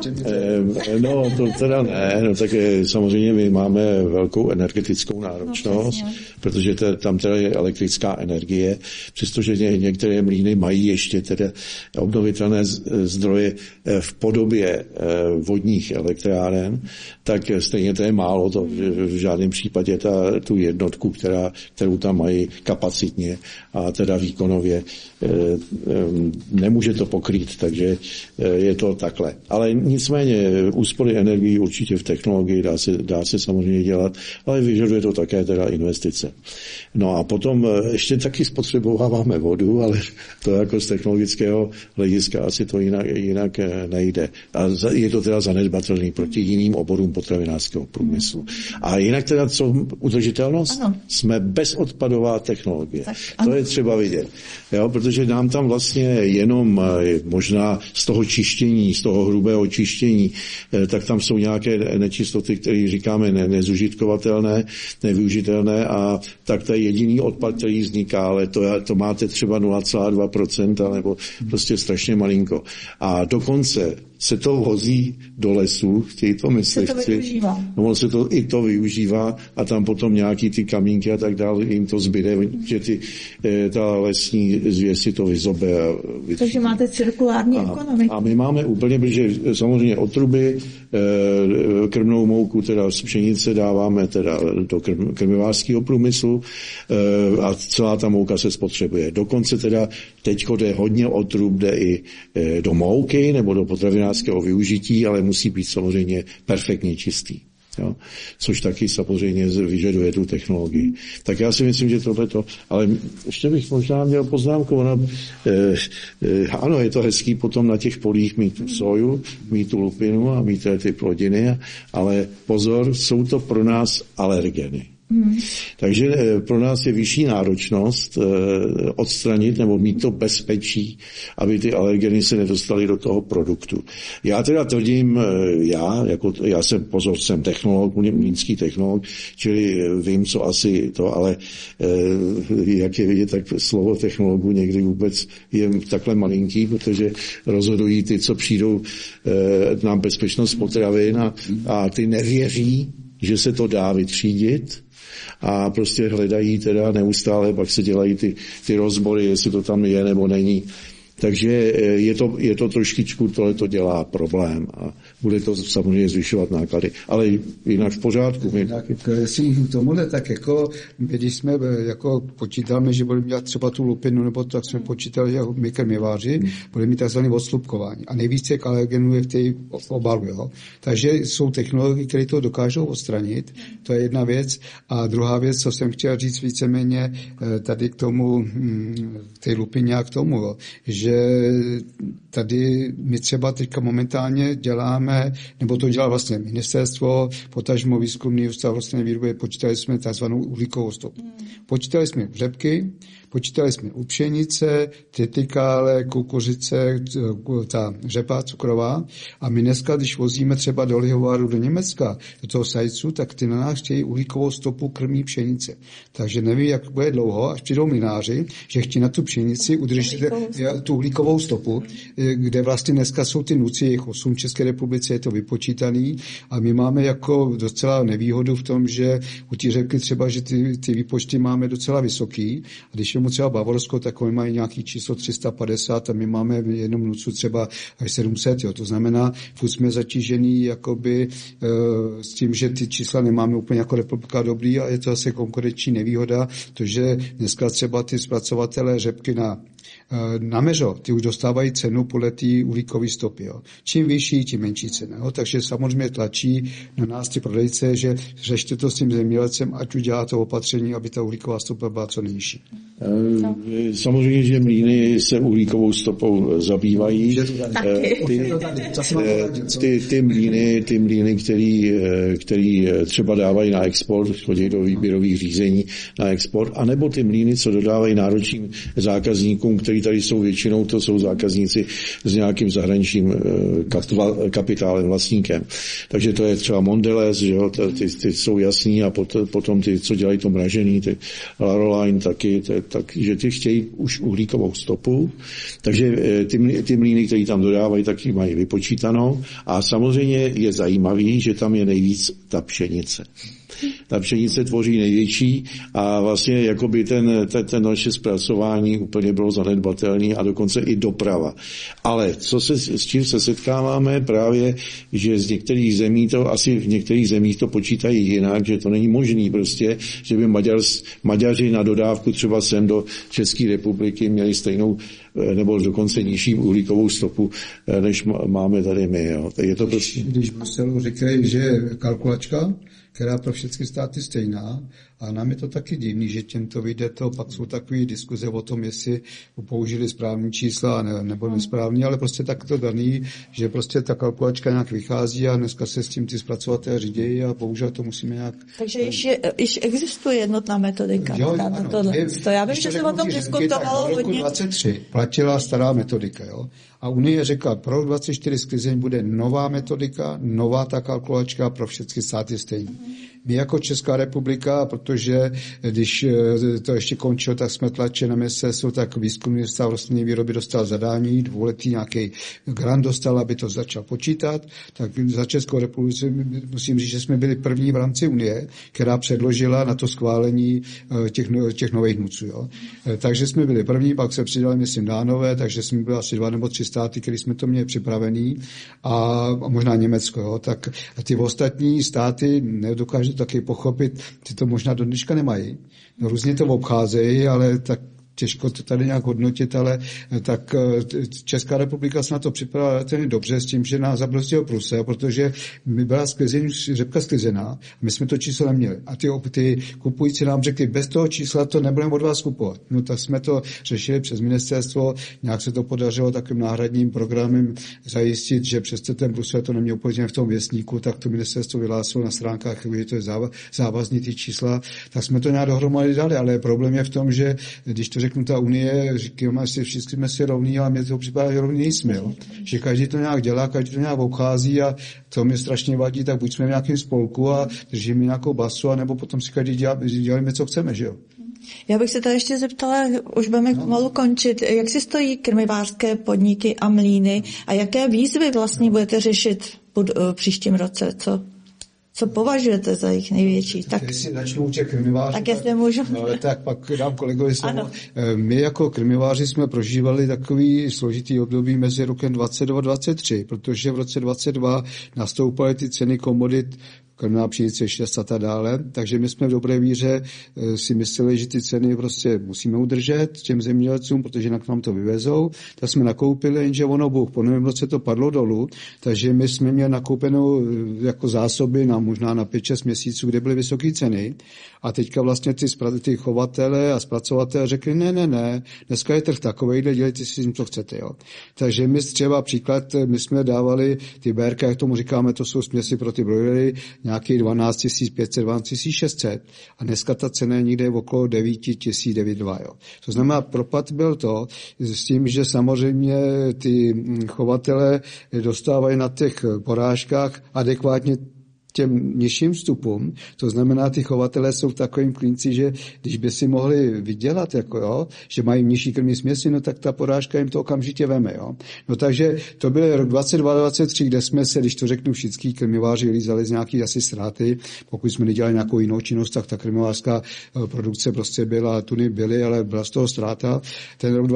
No to teda ne, no tak samozřejmě my máme velkou energetickou náročnost, protože tam teda je elektrická energie, přestože některé mlýny mají ještě teda obnovitelné zdroje v podobě vodních elektráren, tak tak stejně to je málo, to v žádném případě tu jednotku, kterou tam mají kapacitně a teda výkonově, nemůže to pokrýt, takže je to takhle. Ale nicméně úspory energií určitě v technologii dá se samozřejmě dělat, ale vyžaduje to také teda investice. No a potom ještě taky spotřebováváme vodu, ale to jako z technologického hlediska asi to jinak nejde. A je to teda zanedbatelný proti jiným oborům potravinářského průmyslu. A jinak teda co udržitelnost? Ano. Jsme bezodpadová technologie. To je třeba vidět. Jo, protože nám tam vlastně jenom možná z toho čištění, z toho hrubého čištění, tak tam jsou nějaké nečistoty, které říkáme nezužitkovatelné, nevyužitelné a tak to je jediný odpad, který vzniká, ale to máte třeba 0,2% nebo prostě strašně malinko. A dokonce se to vozí do lesů, chtějí to myslivci. No, se to i to využívá a tam potom nějaký ty kamínky a tak dále jim to zbyde, že ta lesní zvěř si to vyzobe. Takže máte cirkulární ekonomiku. A my máme úplně, protože samozřejmě otruby, krmnou mouku, teda z pšenice dáváme teda do krmivářského průmyslu a celá ta mouka se spotřebuje. Dokonce teda teďko jde hodně otrub, jde i do mouky nebo do potravinářského využití, ale musí být samozřejmě perfektně čistý. Jo? Což taky samozřejmě vyžaduje tu technologii. Tak já si myslím, že tohleto, ale ještě bych možná měl poznámku, ano, je to hezký potom na těch polích mít tu soju, mít tu lupinu a mít ty plodiny, ale pozor, jsou to pro nás alergeny. Takže pro nás je vyšší náročnost odstranit nebo mít to bezpečí, aby ty alergeny se nedostaly do toho produktu. Já teda tvrdím, já jsem technolog, mlýnský technolog, čili vím, co asi to, ale jak je vidět, tak slovo technologu někdy vůbec je takhle malinký, protože rozhodují ty, co přijdou na bezpečnost potravin a ty nevěří, že se to dá vytřídit a prostě hledají teda neustále, pak se dělají ty rozbory, jestli to tam je nebo není. Takže je to trošičku, tohle to dělá problém a bude to samozřejmě zvyšovat náklady. Ale jinak v pořádku. Jestli můžu tomuhle, tak jako když jsme jako počítáme, že budeme dělat třeba tu lupinu, nebo tak jsme počítali, že my krmiváři budeme mít takzvané odslupkování. A nejvíce alergenů je v té obalu. Jo? Takže jsou technologie, které to dokážou odstranit. To je jedna věc. A druhá věc, co jsem chtěl říct víceméně tady k tomu, k té lupině a k tomu, jo? Že tady my třeba teďka momentálně děláme, nebo to dělá vlastně ministerstvo, potažmo výzkumný ústav rostlinné výroby, počítali jsme takzvanou uhlíkovou stopu. Počítali jsme řepky, počítali jsme u pšenice, tritikále, kukuřice, ta řepa cukrová a my dneska, když vozíme třeba do lihovaru do Německa, do toho sajcu, tak ty na nás chtějí uhlíkovou stopu krmí pšenice. Takže nevím, jak bude dlouho, až přijdou mlynáři, že chtějí na tu pšenici udržet tu uhlíkovou stopu, kde vlastně dneska jsou ty nuci, jejich 8 v České republice, je to vypočítaný a my máme jako docela nevýhodu v tom, že u té řepky třeba, že ty výpočty máme docela vysoký a když je mu třeba Bavorsko, tak oni mají nějaký číslo 350 a my máme jenom nucu třeba až 700. Jo. To znamená, furt jsme zatížený jakoby s tím, že ty čísla nemáme úplně jako republika dobrý a je to zase konkurenční nevýhoda, protože dneska třeba ty zpracovatelé řepky na meřo, ty už dostávají cenu podle té uhlíkové stopy. Jo. Čím vyšší, tím menší cena. Jo. Takže samozřejmě tlačí na nás ty prodejce, že řešte to s tím zemědělcem, ať udělá to opatření, aby ta uhlíková stopa byla co nejnižší. Samozřejmě, že mlýny se uhlíkovou stopou zabývají. Ty mlýny, který třeba dávají na export, chodí do výběrových řízení na export, anebo ty mlýny, co dodávají náročným zákazníkům, který tady jsou většinou, to jsou zákazníci s nějakým zahraničním kapitálem, vlastníkem. Takže to je třeba Mondelez, že jo, ty jsou jasný a potom ty, co dělají to mražený, ty Laroline taky, takže ty chtějí už uhlíkovou stopu, takže ty mlýny, které tam dodávají, taky mají vypočítanou a samozřejmě je zajímavý, že tam je nejvíc ta pšenice. Ta pšenice tvoří největší a vlastně jakoby ten naše zpracování úplně bylo zanedbatelné a dokonce i doprava. Ale s čím se setkáváme právě, že z některých zemí asi v některých zemích to počítají jinak, že to není možný prostě, že by Maďaři na dodávku třeba sem do České republiky měli stejnou nebo dokonce nižší uhlíkovou stopu, než máme tady my. Jo. Tak je to prostě... Když v Bruselu říkají, že kalkulačka, která pro všechny státy stejná, a nám je to taky divný, že těm to vyjde to, pak jsou takové diskuze o tom, jestli použili správní čísla nebo nesprávní, ale prostě tak to daný, že prostě ta kalkulačka nějak vychází a dneska se s tím ty zpracovatelé řídějí a bohužel to musíme nějak... Takže již existuje jednotná metodika. Jo, ano, to já vím, že se o tom diskutovalo hodně. V roku 2023 platila stará metodika, jo. A Unie řekla, pro rok 2024 sklizeň bude nová metodika, nová ta kalkulačka pro všechny státy stejný. My jako Česká republika, protože když to ještě končilo, tak jsme tlačili na ministerstvo, tak výzkumný stav rostlinné výroby dostal zadání, 2letý nějaký grant dostal, aby to začal počítat, tak za Českou republiku musím říct, že jsme byli první v rámci Unie, která předložila na to schválení těch nových nuců. Jo. Takže jsme byli první, pak se přidali, myslím, Dánové, takže jsme byli asi 2 nebo 3 státy, které jsme to měli připravený a možná Německo. Jo. Tak a ty ostatní státy nedokážou taky pochopit, ty to možná do dneška nemají. No, různě to obcházejí, ale tak těžko to tady nějak hodnotit, ale tak Česká republika se na to připravila relativně dobře s tím, že nás zabrzdil průse, protože my byla řepka sklizená, my jsme to číslo neměli. A ty kupující nám řekli, bez toho čísla to nebudeme od vás kupovat. No tak jsme to řešili přes ministerstvo, nějak se to podařilo takovým náhradním programem zajistit, že přesto ten Brusel to neměl úplně v tom věstníku, tak to ministerstvo vyhlásilo na stránkách, že to je závazný ty čísla, tak jsme to nějak dohromady dali, ale problém je v tom, že když to řeknu, ta Unie, říkáme si, všichni jsme si rovní, ale mě to připadá, že rovný nejsme. Jo? Že každý to nějak dělá, každý to nějak obchází a to mě strašně vadí, tak buď jsme v nějakém spolku a držíme nějakou basu, anebo potom si každý děláme, co chceme, že jo? Já bych se tady ještě zeptala, už budeme pomalu končit, jak si stojí krmivářské podniky a mlýny a jaké výzvy vlastně budete řešit v příštím roce, co považujete za jejich největší? Tak jestli začnu u těch krmivářů, tak jestli můžu. No, tak pak dám kolegovi slovo. My jako krmiváři jsme prožívali takový složitý období mezi rokem 22 a 23, protože v roce 22 nastoupaly ty ceny komodit, krmná pšenice, šťast a tak dále. Takže my jsme v dobré víře si mysleli, že ty ceny prostě musíme udržet těm zemědělcům, protože jinak nám to vyvezou. Tak jsme nakoupili, jenže ono Bůh po novém roce to padlo dolů, takže my jsme měli nakoupenou jako zásoby možná na 5-6 měsíců, kde byly vysoké ceny. A teďka vlastně ty chovatele a zpracovatelé řekli, ne, dneska je trh takovejhle, dělejte si s tím, co chcete. Jo. Takže my třeba příklad, my jsme dávali ty BRK, jak tomu říkáme, to jsou směsi pro ty brojlery, nějaký 12 500, 12 600 a dneska ta cena je někde okolo 9 902. Jo. To znamená, propad byl to s tím, že samozřejmě ty chovatele dostávají na těch porážkách adekvátně těm nižším vstupům, to znamená, ty chovatelé jsou v takovém klínci, že když by si mohli vydělat, že mají nižší krmní směsi, no tak ta porážka jim to okamžitě veme. Jo. No takže to byl rok 22-23, kde jsme se, když to řeknu, všichni krmiváři lízali z nějaký asi ztráty, pokud jsme nedělali nějakou jinou činnost, tak ta krmivářská produkce prostě byla, tuny byly, ale byla z toho ztráta. Ten rok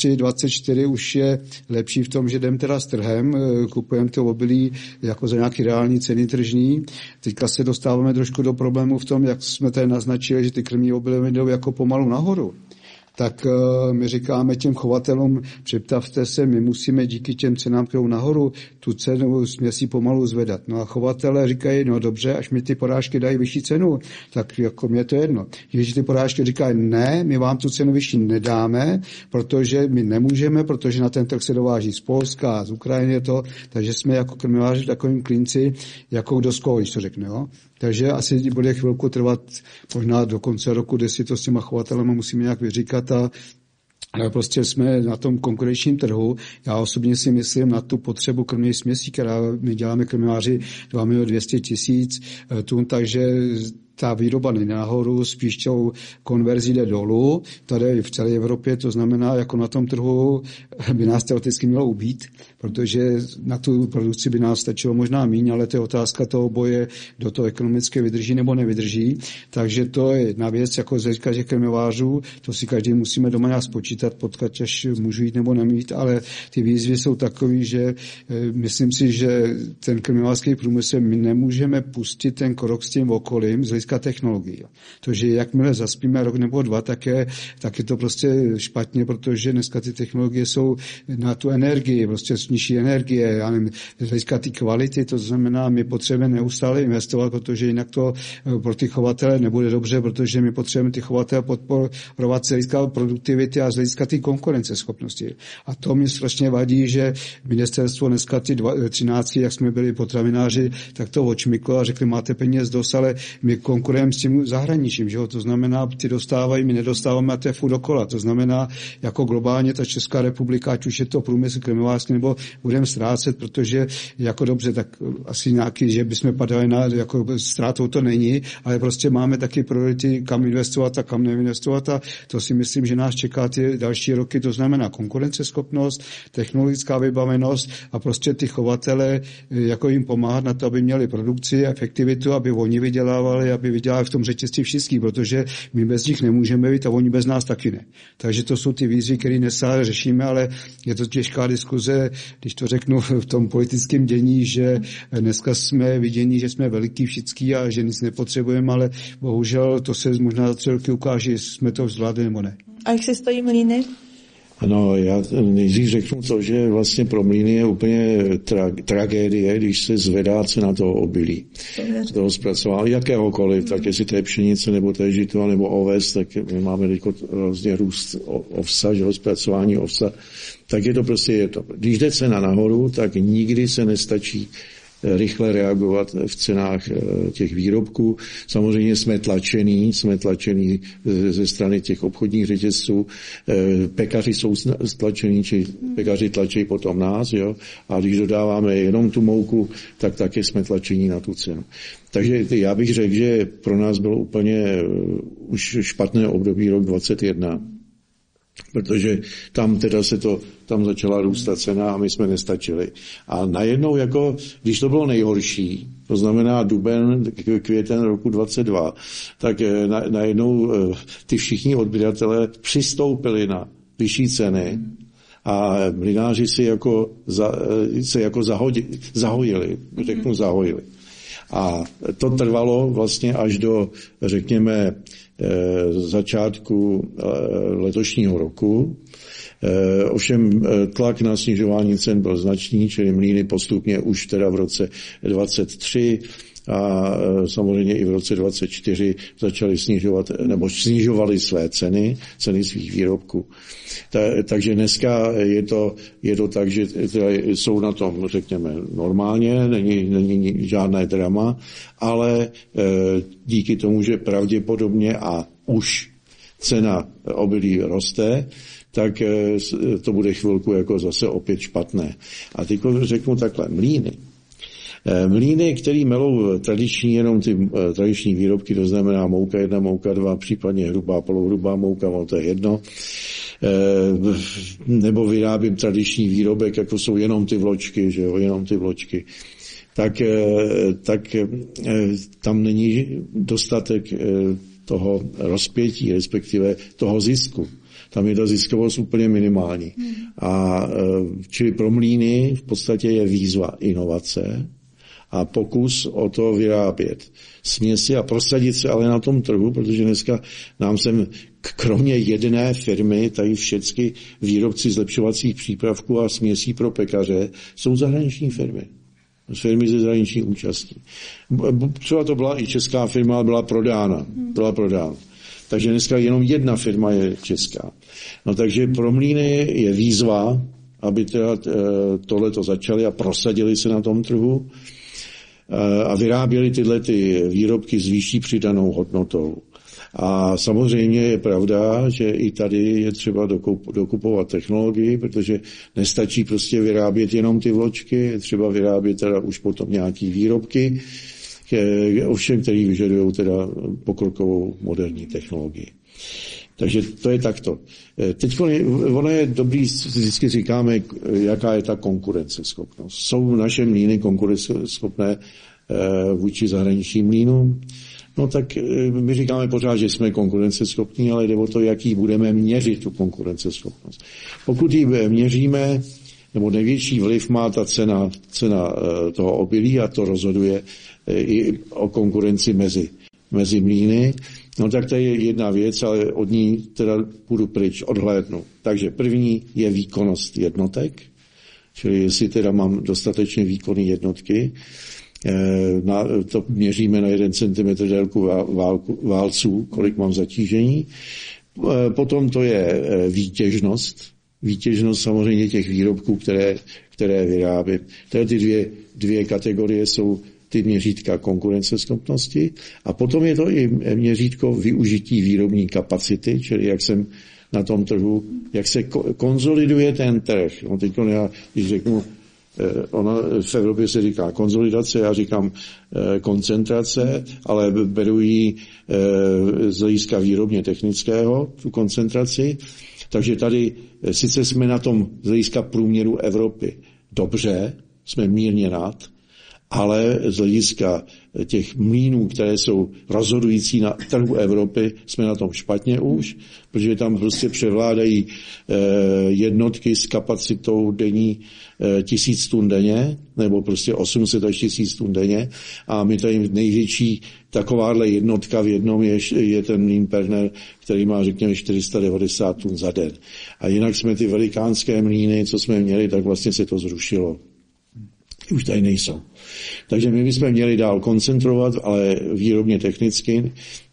23-24 už je lepší v tom, že jdem teda s trhem, kupujeme to obilí jako za nějaký reální ceny tržní. Teďka se dostáváme trošku do problému v tom, jak jsme tady naznačili, že ty krmní obiliny jdou jako pomalu nahoru. Tak my říkáme těm chovatelům, představte se, my musíme díky těm cenám, kterou nahoru, tu cenu směsí pomalu zvedat. No a chovatelé říkají, no dobře, až mi ty porážky dají vyšší cenu, tak jako mě to jedno. Když ty porážky říkají, ne, my vám tu cenu vyšší nedáme, protože my nemůžeme, protože na ten trh se dováží z Polska, z Ukrajiny takže jsme jako krmiváři v takovým klínci, jako kdo skol, když to řekne, jo. Takže asi bude chvilku trvat, možná do konce roku, kde si to s těma chovatelema musíme nějak vyříkat ale prostě jsme na tom konkurenčním trhu. Já osobně si myslím na tu potřebu krmných směsí, která my děláme krmiváři 2 200 000 tun, takže ta výroba není nahoru, spíš tou konverzí jde dolů. Tady v celé Evropě to znamená, jako na tom trhu by nás teoreticky mělo ubít, protože na tu produkci by nás stačilo možná míň, ale to je otázka toho boje, kdo to ekonomicky vydrží nebo nevydrží. Takže to je jedna věc, jako říká, že krmivářů, to si každý musíme doma nějak spočítat, potkat, až můžu jít nebo nemít, ale ty výzvy jsou takový, že myslím si, že ten krmivářský průmysl my nemůžeme pustit ten krok s tím okolím z hlediska technologií. To, že jakmile zaspíme rok nebo dva, tak je to prostě špatně, protože dneska ty technologie jsou na tu energii, prostě nižší energie, já nevím, z hlediska ty kvality, to znamená, my potřebujeme neustále investovat, protože jinak to pro ty chovatele nebude dobře, protože my potřebujeme ty chovatele podporovat z hlediska produktivity a z hlediska ty konkurenceschopnosti. A to mi strašně vadí, že ministerstvo dneska ty 13, jak jsme byli potravináři, tak to očmyklo a řekli, máte peněz dost, ale my konkurujeme s tím zahraničím, že jo? To znamená, ty dostávají, my nedostáváme a to je furt dokola. To znamená, jako globálně ta Česká republika, ať už je to průmysl krmivářský, nebo budeme ztrácet, protože jako dobře, tak asi nějaký, že bychom padali na jako ztrátou to není, ale prostě máme taky priority, kam investovat a kam neinvestovat a to si myslím, že nás čeká ty další roky, to znamená konkurenceschopnost, technologická vybavenost a prostě ty chovatele, jako jim pomáhat na to, aby měli produkci, efektivitu, aby oni vydělávali, aby vydělali v tom řetězci všichni, protože my bez nich nemůžeme být a oni bez nás taky ne. Takže to jsou ty výzvy, které nesále řešíme, ale je to těžká diskuze, když to řeknu v tom politickém dění, že dneska jsme vidění, že jsme veliký všichni a že nic nepotřebujeme, ale bohužel to se možná za 3 roky ukáže, jestli jsme to zvládli nebo ne. A jak se stojí mlýny? No, já nejdřív řeknu to, že vlastně pro mlýny je úplně tragédie, když se zvedá cena toho obilí, toho zpracování, jakéhokoliv, tak jestli to je pšenice, nebo to je žito, nebo oves, tak my máme teď vlastně růst ovsa, že zpracování ovsa, tak je to prostě je to. Když jde cena nahoru, tak nikdy se nestačí rychle reagovat v cenách těch výrobků. Samozřejmě jsme tlačení ze strany těch obchodních řetězců. Pekaři jsou tlačení, či pekaři tlačí potom nás, jo. A když dodáváme jenom tu mouku, tak taky jsme tlačení na tu cenu. Takže já bych řekl, že pro nás bylo úplně už špatné období rok 2021. Protože tam začala růst ta cena a my jsme nestačili. A najednou, jako, když to bylo nejhorší, to znamená duben, květen roku 2022, tak najednou ty všichni odběratelé přistoupili na vyšší ceny a mlynáři se zahojili. A to trvalo vlastně až do, řekněme, začátku letošního roku. Ovšem tlak na snižování cen byl značný, čili mlýny postupně už teda v roce 2023 a samozřejmě i v roce 2024 začali snižovali své ceny svých výrobků. Takže dneska je to tak, že jsou na tom, řekněme, normálně, není žádné drama, ale díky tomu, že pravděpodobně a už cena obilí roste, tak to bude chvilku jako zase opět špatné. A teď řeknu takhle, mlýny. Mlýny, který melou jenom ty tradiční výrobky, to znamená mouka 1, mouka 2, případně hrubá, polohrubá mouka, to je jedno, nebo vyrábím tradiční výrobek, jako jsou jenom ty vločky, že jo, jenom ty vločky, tak tam není dostatek toho rozpětí, respektive toho zisku. Tam je ta ziskovost úplně minimální. A čili pro mlýny v podstatě je výzva inovace a pokus o to vyrábět směsi a prosadit se ale na tom trhu, protože dneska nám sem kromě jedné firmy, tady všechny výrobci zlepšovacích přípravků a směsí pro pekaře jsou zahraniční firmy. Firmy ze zahraniční účastí. Třeba to byla i česká firma, ale byla prodána. Takže dneska jenom jedna firma je česká. No takže pro mlýny je výzva, aby teda tohleto začali a prosadili se na tom trhu a vyráběli tyhle ty výrobky s vyšší přidanou hodnotou. A samozřejmě je pravda, že i tady je třeba dokupovat technologii, protože nestačí prostě vyrábět jenom ty vločky, je třeba vyrábět teda už potom nějaký výrobky, ovšem, který vyžadují teda pokrokovou moderní technologii. Takže to je takto. Teď ono je dobrý, vždycky říkáme, jaká je ta konkurenceschopnost. Jsou naše mlýny konkurenceschopné vůči zahraničním mlýnům? No tak my říkáme pořád, že jsme konkurenceschopní, ale jde o to, jaký budeme měřit tu konkurenceschopnost. Pokud ji měříme, nebo největší vliv má ta cena toho obilí a to rozhoduje i o konkurenci mezi mlýny, no tak to je jedna věc, ale od ní teda půjdu pryč, odhlédnu. Takže první je výkonnost jednotek, čili jestli teda mám dostatečně výkonné jednotky, to měříme na 1 cm délku válců, kolik mám zatížení. Potom to je výtěžnost. Výtěžnost samozřejmě těch výrobků, které vyrábím. Tedy ty dvě kategorie jsou ty měřítka konkurenceschopnosti a potom je to i měřítko využití výrobní kapacity, čili jak jsem na tom trhu, jak se konsoliduje ten trh. No teď já, když řeknu, ona v Evropě se říká konsolidace, já říkám koncentrace, ale beru ji z hlediska výrobně technického, tu koncentraci. Takže tady sice jsme na tom z hlediska průměru Evropy dobře, jsme mírně nad, ale z hlediska těch mlýnů, které jsou rozhodující na trhu Evropy, jsme na tom špatně už, protože tam prostě převládají jednotky s kapacitou denní 1000 tun denně, nebo prostě 800 až 1000 tun denně. A my tady největší takováhle jednotka v jednom je ten mlýn Perner, který má, řekněme, 490 tun za den. A jinak jsme ty velikánské mlýny, co jsme měli, tak vlastně se to zrušilo. Už tady nejsou. Takže my bychom měli dál koncentrovat, ale výrobně technicky,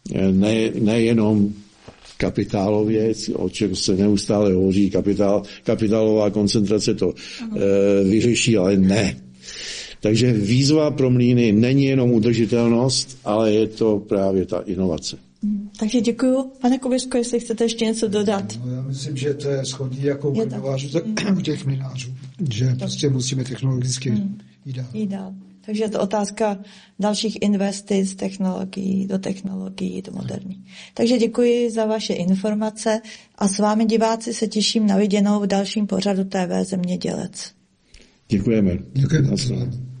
nejenom kapitálově, o čem se neustále hovoří, kapitálová koncentrace to vyřeší, ale ne. Takže výzva pro mlýny není jenom udržitelnost, ale je to právě ta inovace. Takže děkuju. Pane Kubiřko, jestli chcete ještě něco dodat. No, já myslím, že to je shodný jako u těch mlynářů, že prostě musíme technologicky jít dál. Takže je to otázka dalších investic do technologií, do moderní. Takže děkuji za vaše informace a s vámi diváci se těším na viděnou v dalším pořadu TV Zemědělec. Děkujeme. Děkujeme.